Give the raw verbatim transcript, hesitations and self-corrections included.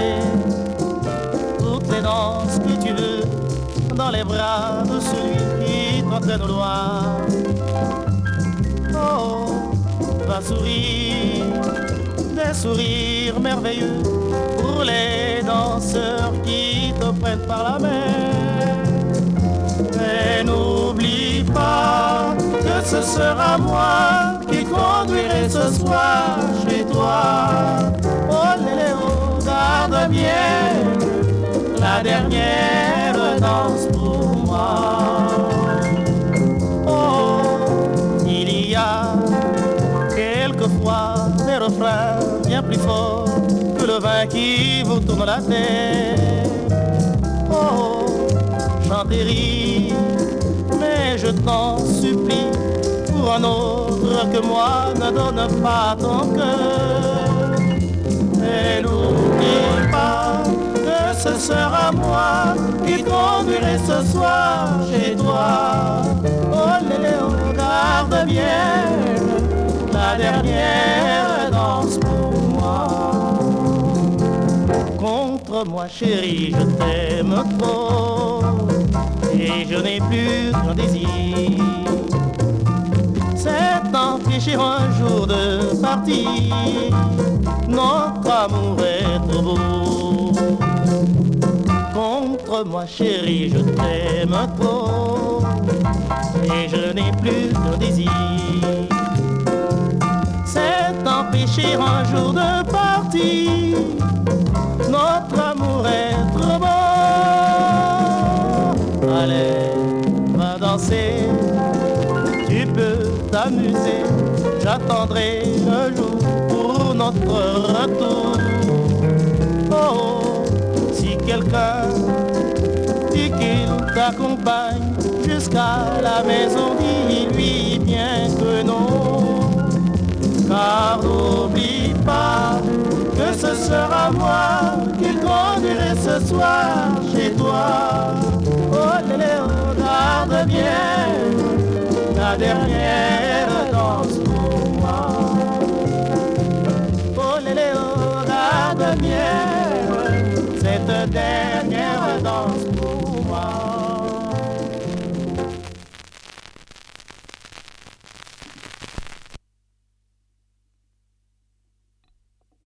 toutes les danses que tu veux dans les bras de celui qui t'entraîne au loin. Oh, va sourire, des sourires merveilleux pour les danseurs qui te prennent par la main. Mais n'oublie pas que ce sera moi qui conduirai ce soir chez toi. Oh Léléo, garde bien la dernière danse pour moi. Oh, il y a quelquefois des refrains bien plus forts que le vin qui vous tourne la tête. Oh, chantez, rire, mais je t'en supplie, pour un autre que moi, ne donne pas ton cœur. Et n'oublie pas que ce sera moi qui conduirai ce soir chez toi. Oh Léléo, garde bien la dernière danse pour moi. Contre moi chérie, je t'aime trop et je n'ai plus qu'un désir, c'est d'empêcher un jour de partir. Notre amour est trop beau. Contre moi chérie, je t'aime trop et je n'ai plus qu'un désir, c'est d'empêcher un jour de partir. Notre amour est trop beau. Allez, va danser, tu peux t'amuser, j'attendrai le jour pour notre retour. Oh, si quelqu'un dit qu'il t'accompagne jusqu'à la maison, dis-lui bien que non. Car n'oublie pas que ce sera moi qui conduirai ce soir chez toi. Oh Léléo, garde bien la dernière danse pour moi. Oh Léléo, garde bien cette dernière